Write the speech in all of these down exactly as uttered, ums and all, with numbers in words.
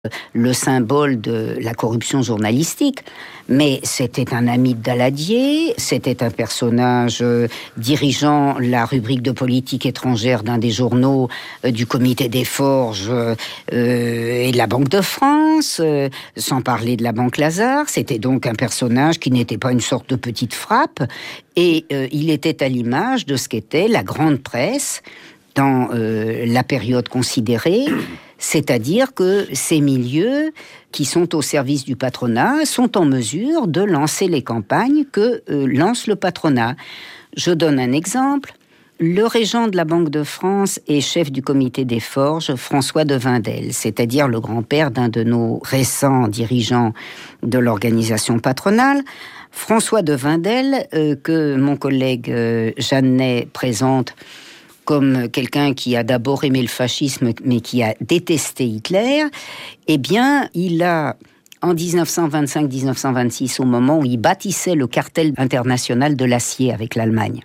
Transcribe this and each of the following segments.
le symbole de la corruption journalistique, mais c'était un ami de Daladier, c'était un personnage euh, dirigeant la rubrique de politique étrangère d'un des journaux euh, du Comité des Forges euh, et de la Banque de France, euh, sans parler de la Banque Lazare. C'était donc un personnage qui n'était pas une sorte de petite frappe, et euh, il était à l'image de ce qu'était la grande presse dans euh, la période considérée. C'est-à-dire que ces milieux qui sont au service du patronat sont en mesure de lancer les campagnes que euh, lance le patronat. Je donne un exemple. Le régent de la Banque de France et chef du Comité des Forges, François de Wendel, c'est-à-dire le grand-père d'un de nos récents dirigeants de l'organisation patronale. François de Wendel, euh, que mon collègue euh, Jeannet présente comme quelqu'un qui a d'abord aimé le fascisme, mais qui a détesté Hitler, eh bien, il a, en dix-neuf cent vingt-cinq dix-neuf cent vingt-six, au moment où il bâtissait le cartel international de l'acier avec l'Allemagne,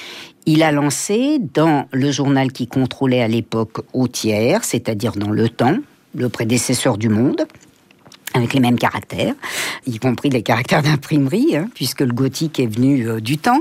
il a lancé dans le journal qui contrôlait à l'époque au tiers, c'est-à-dire dans Le Temps, le prédécesseur du Monde, avec les mêmes caractères, y compris les caractères d'imprimerie, hein, puisque le gothique est venu euh, du temps.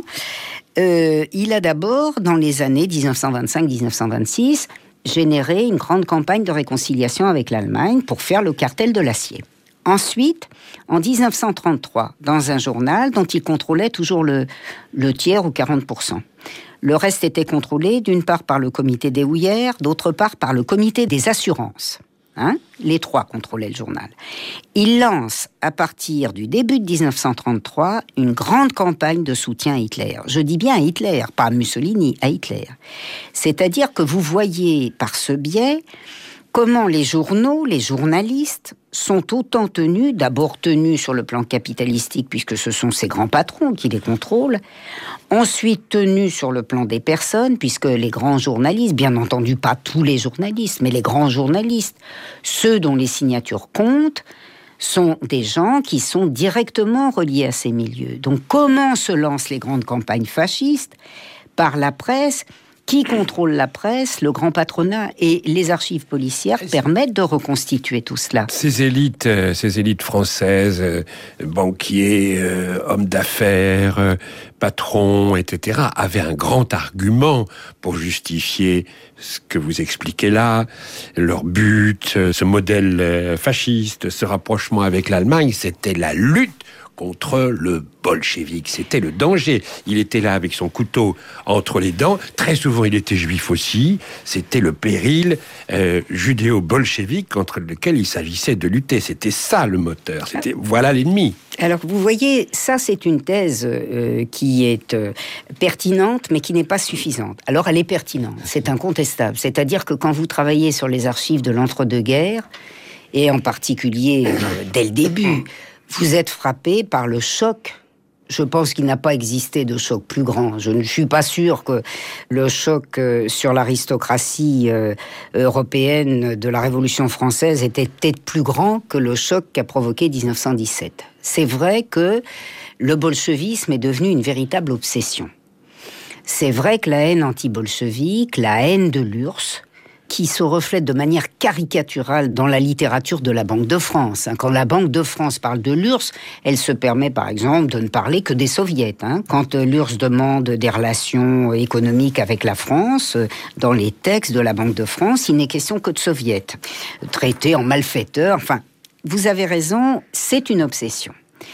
Euh, il a d'abord, dans les années dix-neuf cent vingt-cinq dix-neuf cent vingt-six, généré une grande campagne de réconciliation avec l'Allemagne pour faire le cartel de l'acier. Ensuite, en dix-neuf cent trente-trois, dans un journal dont il contrôlait toujours le, le tiers ou quarante pour cent. Le reste était contrôlé d'une part par le comité des houillères, d'autre part par le comité des assurances. Hein, les trois contrôlaient le journal. Il lance, à partir du début de dix-neuf cent trente-trois, une grande campagne de soutien à Hitler. Je dis bien à Hitler, pas à Mussolini, à Hitler. C'est-à-dire que vous voyez par ce biais comment les journaux, les journalistes, sont autant tenus, d'abord tenus sur le plan capitalistique, puisque ce sont ces grands patrons qui les contrôlent, ensuite tenus sur le plan des personnes, puisque les grands journalistes, bien entendu pas tous les journalistes, mais les grands journalistes, ceux dont les signatures comptent, sont des gens qui sont directement reliés à ces milieux. Donc comment se lancent les grandes campagnes fascistes ? Par la presse. Qui contrôle la presse? Le grand patronat. Et les archives policières permettent de reconstituer tout cela. Ces élites, euh, ces élites françaises, euh, banquiers, euh, hommes d'affaires, euh, patrons, et cetera, avaient un grand argument pour justifier ce que vous expliquez là, leur but, euh, ce modèle euh, fasciste, ce rapprochement avec l'Allemagne, c'était la lutte contre le bolchevique. C'était le danger. Il était là avec son couteau entre les dents. Très souvent, il était juif aussi. C'était le péril euh, judéo-bolchevique contre lequel il s'agissait de lutter. C'était ça le moteur. C'était voilà l'ennemi. Alors, vous voyez, ça, c'est une thèse euh, qui est euh, pertinente, mais qui n'est pas suffisante. Alors, elle est pertinente. C'est incontestable. C'est-à-dire que quand vous travaillez sur les archives de l'entre-deux-guerres, et en particulier euh, dès le début, vous êtes frappé par le choc. Je pense qu'il n'a pas existé de choc plus grand. Je ne suis pas sûr que le choc sur l'aristocratie européenne de la Révolution française était peut-être plus grand que le choc qu'a provoqué dix-neuf cent dix-sept. C'est vrai que le bolchevisme est devenu une véritable obsession. C'est vrai que la haine anti-bolchevique, la haine de l'U R S S, qui se reflète de manière caricaturale dans la littérature de la Banque de France. Quand la Banque de France parle de l'U R S S, elle se permet par exemple de ne parler que des soviets. Quand l'U R S S demande des relations économiques avec la France, dans les textes de la Banque de France, il n'est question que de soviets. Traités en malfaiteurs, enfin, vous avez raison, c'est une obsession.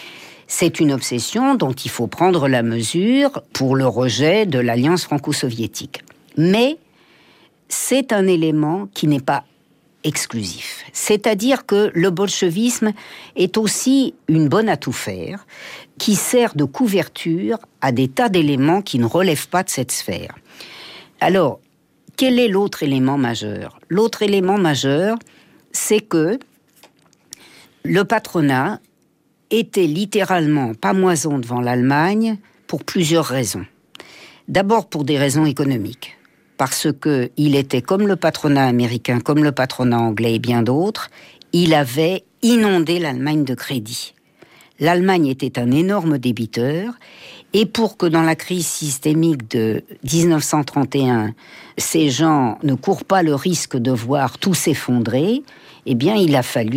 C'est une obsession dont il faut prendre la mesure pour le rejet de l'alliance franco-soviétique. Mais c'est un élément qui n'est pas exclusif. C'est-à-dire que le bolchevisme est aussi une bonne à tout faire, qui sert de couverture à des tas d'éléments qui ne relèvent pas de cette sphère. Alors, quel est l'autre élément majeur ? L'autre élément majeur, c'est que le patronat était littéralement pamoison devant l'Allemagne pour plusieurs raisons. D'abord pour des raisons économiques. Parce qu'il était comme le patronat américain, comme le patronat anglais et bien d'autres, il avait inondé l'Allemagne de crédit. L'Allemagne était un énorme débiteur, et pour que dans la crise systémique de dix-neuf cent trente et un, ces gens ne courent pas le risque de voir tout s'effondrer, eh bien il a fallu